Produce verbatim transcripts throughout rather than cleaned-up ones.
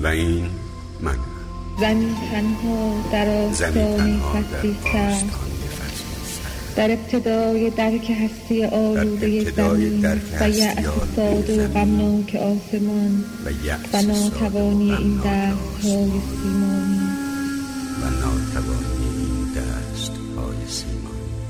و این من. زمین تنها در آستانی فصلی سر، در ابتدای درک هستی آلوده زمین و یأس ساده و غمناک آسمان و ناتوانی این دست‌های سیمانی و ناتوانی این دست‌های سیمانی.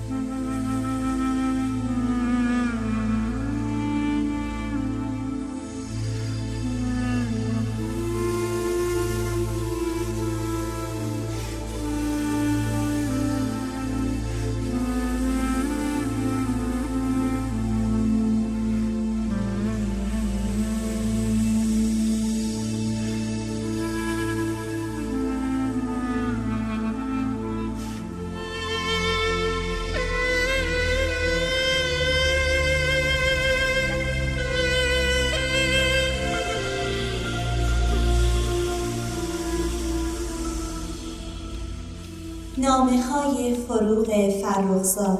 نامه‌های فروغ فرخزاد.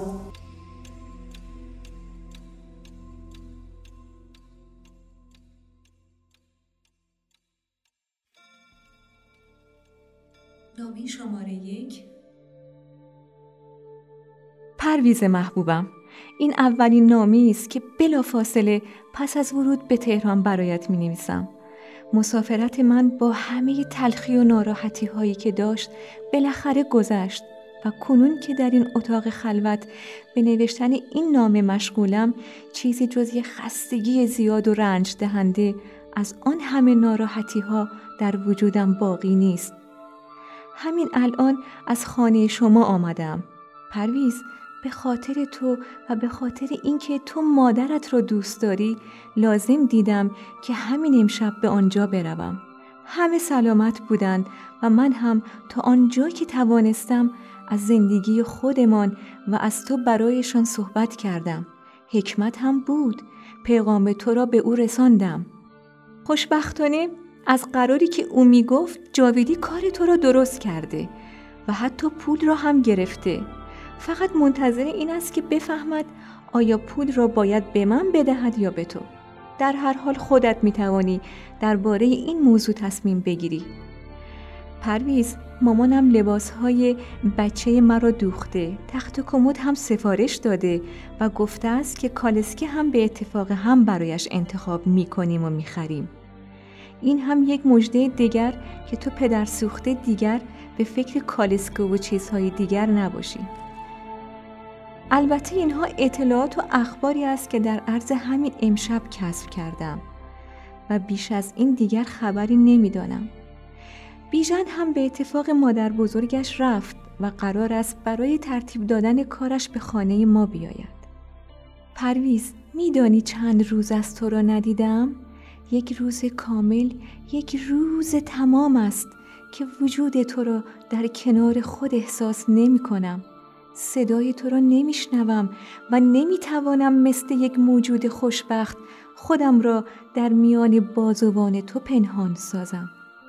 نامه شماره یک. پرویز محبوبم، این اولین نامه‌ای است که بلافاصله پس از ورود به تهران برایت می‌نویسم. مسافرت من با همه تلخی و ناراحتی هایی که داشت بالاخره گذشت و کنون که در این اتاق خلوت به نوشتن این نامه مشغولم، چیزی جز یک خستگی زیاد و رنج دهنده از آن همه ناراحتی ها در وجودم باقی نیست. همین الان از خانه شما آمدم. پرویز، به خاطر تو و به خاطر اینکه تو مادرت رو دوست داری لازم دیدم که همین امشب به آنجا بروم. همه سلامت بودند و من هم تا آنجا که توانستم از زندگی خودمان و از تو برایشان صحبت کردم. حکمت هم بود. پیغام تو را به او رساندم. خوشبختانه از قراری که او می گفت جاویدی کار تو را درست کرده و حتی پول را هم گرفته. فقط منتظر این است که بفهمد آیا پول را باید به من بدهد یا به تو. در هر حال خودت می توانی درباره این موضوع تصمیم بگیری. پرویز، مامانم لباسهای بچه مرا دوخته، تخت و کمد هم سفارش داده و گفته است که کالسکه هم به اتفاق هم برایش انتخاب می کنیم و می خریم. این هم یک مژده دیگر که تو پدر سوخته دیگر به فکر کالسکه و چیزهای دیگر نباشی. البته اینها اطلاعات و اخباری است که در عرض همین امشب کسب کردم و بیش از این دیگر خبری نمیدانم. بیژن هم به اتفاق مادر بزرگش رفت و قرار است برای ترتیب دادن کارش به خانه ما بیاید. پرویز، میدانی چند روز از تو را ندیدم؟ یک روز کامل، یک روز تمام است که وجود تو را در کنار خود احساس نمی کنم. صدای تو را نمیشنوم و نمیتوانم مثل یک موجود خوشبخت خودم را در میان بازوان تو پنهان سازم.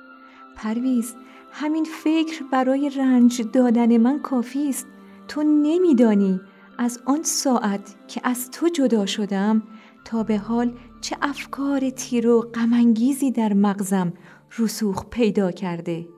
پرویز، همین فکر برای رنج دادن من کافی است. تو نمیدانی از آن ساعت که از تو جدا شدم تا به حال چه افکار تیر و غم‌انگیزی در مغزم رسوخ پیدا کرده.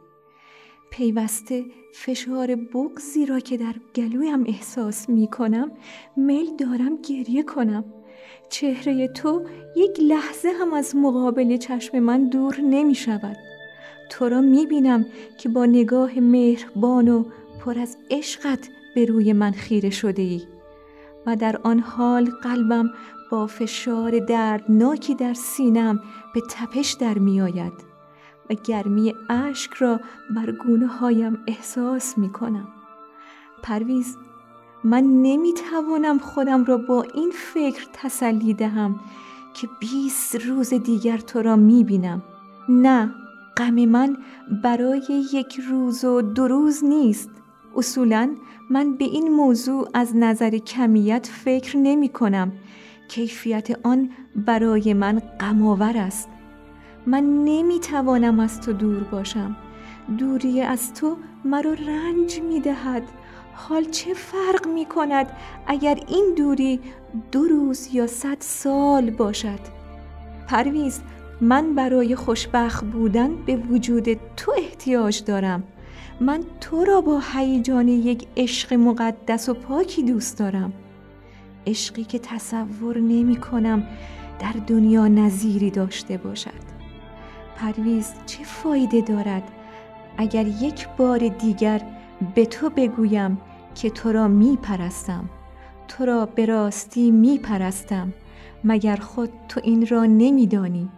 پیوسته فشار بغضی را که در گلویم احساس می کنم میل دارم گریه کنم. چهره تو یک لحظه هم از مقابل چشم من دور نمی شود. تو را می بینم که با نگاه مهربان و پر از عشقت به روی من خیره شده ای و در آن حال قلبم با فشار دردناکی در سینم به تپش در می آید و گرمی اشک را بر گونه هایم احساس می کنم. پرویز، من نمی توانم خودم را با این فکر تسلی دهم که بیست روز دیگر تو را می بینم. نه، غم من برای یک روز و دو روز نیست. اصولاً من به این موضوع از نظر کمیت فکر نمی کنم. کیفیت آن برای من غم‌آور است. من نمی توانم از تو دور باشم. دوری از تو مرا رنج می دهد. حال چه فرق می کند اگر این دوری دو روز یا صد سال باشد؟ پرویز، من برای خوشبخت بودن به وجود تو احتیاج دارم. من تو را با هیجان یک عشق مقدس و پاکی دوست دارم. عشقی که تصور نمی کنم در دنیا نظیری داشته باشد. پرویز، چه فایده دارد اگر یک بار دیگر به تو بگویم که تو را می پرستم، تو را به راستی می پرستم، مگر خود تو این را نمی دانی؟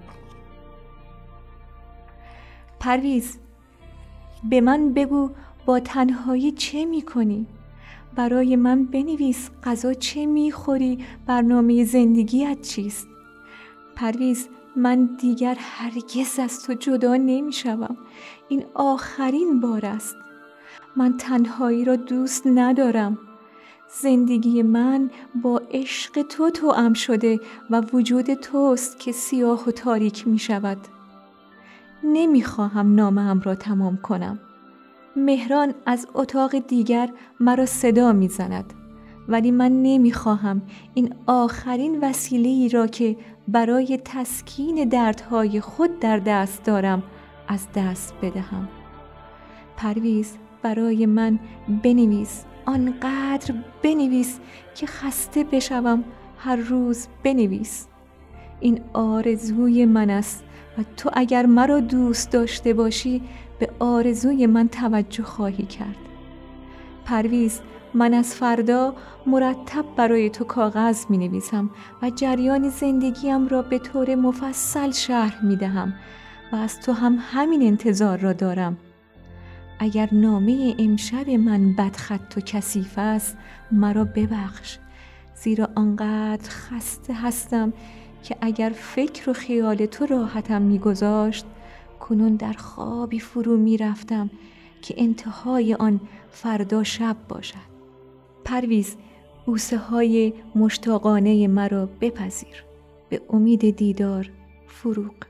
پرویز، به من بگو با تنهایی چه می کنی؟ برای من بنویس غذا چه می خوری؟ برنامه زندگیت چیست؟ پرویز، من دیگر هرگز از تو جدا نمی شوم. این آخرین بار است. من تنهایی را دوست ندارم. زندگی من با عشق تو توأم شده و وجود توست که سیاه و تاریک می شود. نمی خواهم نامه‌ام را تمام کنم. مهران از اتاق دیگر مرا صدا می زند، ولی من نمی خواهم این آخرین وسیله‌ای را که برای تسکین دردهای خود در دست دارم از دست بدهم. پرویز، برای من بنویس، آنقدر بنویس که خسته بشوم. هر روز بنویس. این آرزوی من است و تو اگر مرا دوست داشته باشی به آرزوی من توجه خواهی کرد. پرویز، من از فردا مرتب برای تو کاغذ می نویسم و جریان زندگیم را به طور مفصل شرح می دهم و از تو هم همین انتظار را دارم. اگر نامه امشب من بدخط و کثیف است مرا ببخش، زیرا آنقدر خسته هستم که اگر فکر و خیال تو راحتم می گذاشت کنون در خوابی فرو می رفتم که انتهای آن فردا شب باشد. پرویز، بوسه های مشتاقانه مرا بپذیر. به امید دیدار، فروغ.